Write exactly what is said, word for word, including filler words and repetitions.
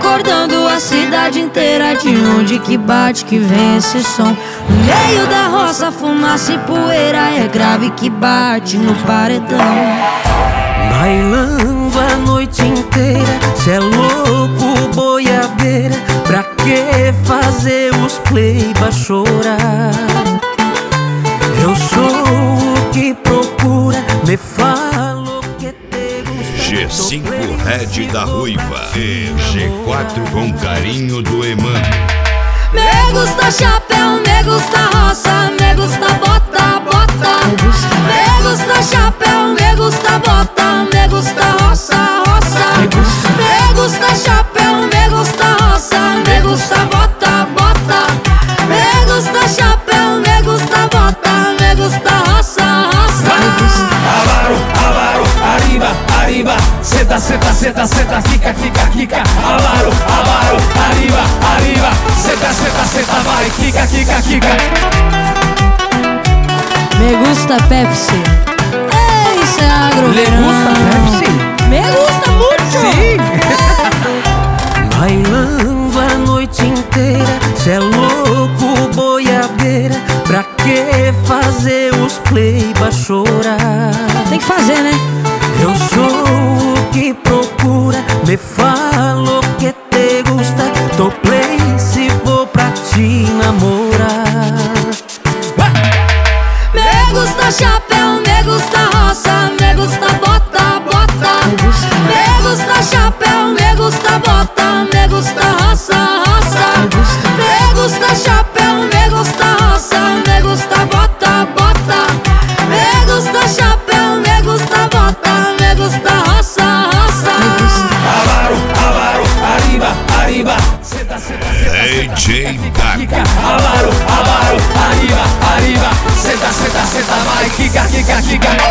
acordando a cidade inteira. De onde que bate que vem esse som? No meio da roça, fumaça e poeira. É grave que bate no paredão. Bailando a noite inteira, cê é louco, boiadeira. Pra que fazer os pleiba chorar? Eu sou o que procura, me falo que te gusta. G cinco Red da Ruiva e G quatro com carinho do Eman. Me gusta chapéu, me gusta roça, me gusta bota, bota. Me gusta chapéu, me gusta bota, me gusta roça, roça. Me gusta chapéu, me gusta roça, me gusta bota, bota. Me gusta chapéu, me gusta bota, me gusta roça, roça. Avaro, avaro, arriba, arriba. Seta, seta, seta, seta, quica, quica, quica. Avaro, avaro, arriba, arriba. Seta, seta, seta, vai, quica, quica, quica. Me gusta Pepsi. Ei, isso é agro. Me gusta Pepsi? Me gusta muito. Sim. Bailando a noite inteira, cê é louco, boiadeira. Pra que fazer os pleiba chorar? Tem que fazer, né? Eu sou o que procura, me falo que te gusta. Tô play se vou pra te namorar. Me gusta chapéu, me gusta roça, me gusta bota, bota. Me gusta chapéu, me gusta bota, me gusta roça, roça. Me gusta chapéu, me gusta roça, me gusta bota, bota. Me gusta chapéu, me gusta bota, me gusta roça, roça. Avaro, avaro, arriba, arriba. Seta, seta, seta, D J Daco. avaro, avaro, arriba, arriba. Seta, seta, seta, vai, quica, quica, quica.